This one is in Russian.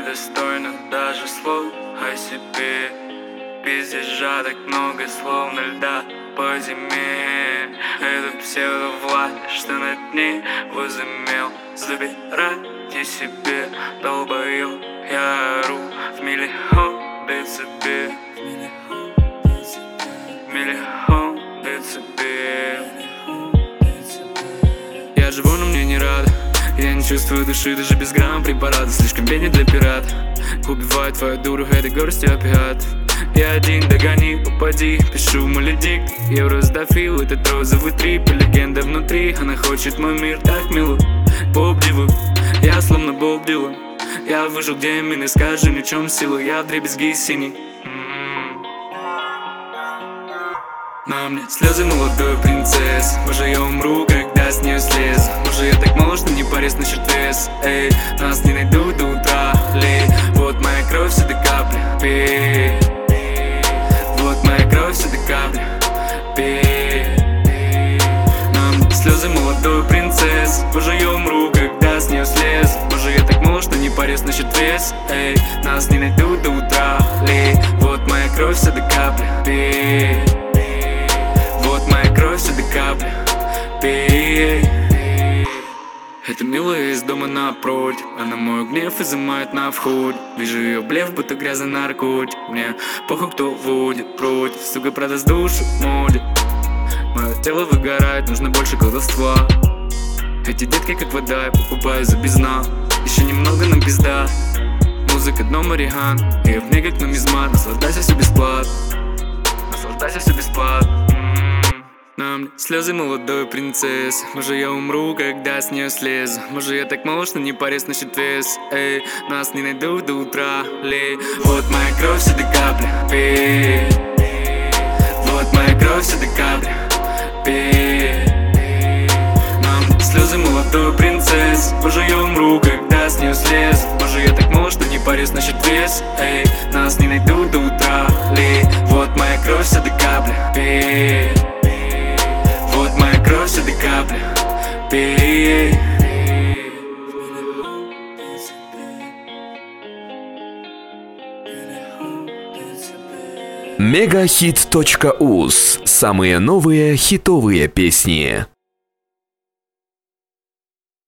недостойно даже слов о себе. Пиздежа так много, словно льда по зиме. Это псевдовласть, что над ней возымел. Забирайте себе, долбоёб, я ору в миллион децибел. Миллион децибел. Я живу, но мне не рад. Я не чувствую души, даже без грамм препарата. Слишком беден для пирата. Убивает твою дуру этой горстью опиатов. Я один, догони, попади. Пишу молодик, евроздафил. Этот розовый трип, легенда внутри. Она хочет мой мир так мило. Боб Дилан, я словно Боб Дилан. Я выжил, где мины, скажи ни в чем силу. Я вдребезги синий. На мне слезы молодой принцессы. Может я умру, когда с нее слезу. Может я так мало, что не парюсь насчет вес. Эй, нас не найдут до утра. Вот моя кровь, все до капли. Пей. Вот моя кровь, все до капли. Пей. На мне слезы молодой принцессы. Может я умру, когда с нее слезу. Может я так мало, что не парюсь насчет вес. Эй, нас не найдут до утра. Вот моя кровь, все до капли. Пей. Вот моя кровь, все до капли. Пей. Это милая из дома напротив. Она мой гнев изымает на входе. Вижу ее блеф, будто грязный наркотик. Мне похуй, кто водит против. Сука, продаст душу в моде. Мое тело выгорает, нужно больше колдовства. Эти детки как вода, я покупаю за бездна. Еще немного, нам пизда. Музыка дном ореган. Я в ней как нумизмат. Наслаждайся все бесплатно. Наслаждайся все бесплатно. На мне слезы молодой принцессы. Может я умру, когда с нее слезу. Может я так мало, что не парюсь насчет вес. Эй, нас не найдут до утра. Вот моя кровь, все до капли. Пей. Вот моя кровь, все до капли. Пей. На мне слезы молодой принцессы. Может я умру, когда с нее слезу. Может я так мало, что не парюсь насчет вес. Эй, нас не найдут до утра. Вот моя кровь, все до капли. Пей. Вот моя кровь, все до капли. Пей. Мегахит.уз. Самые новые хитовые песни.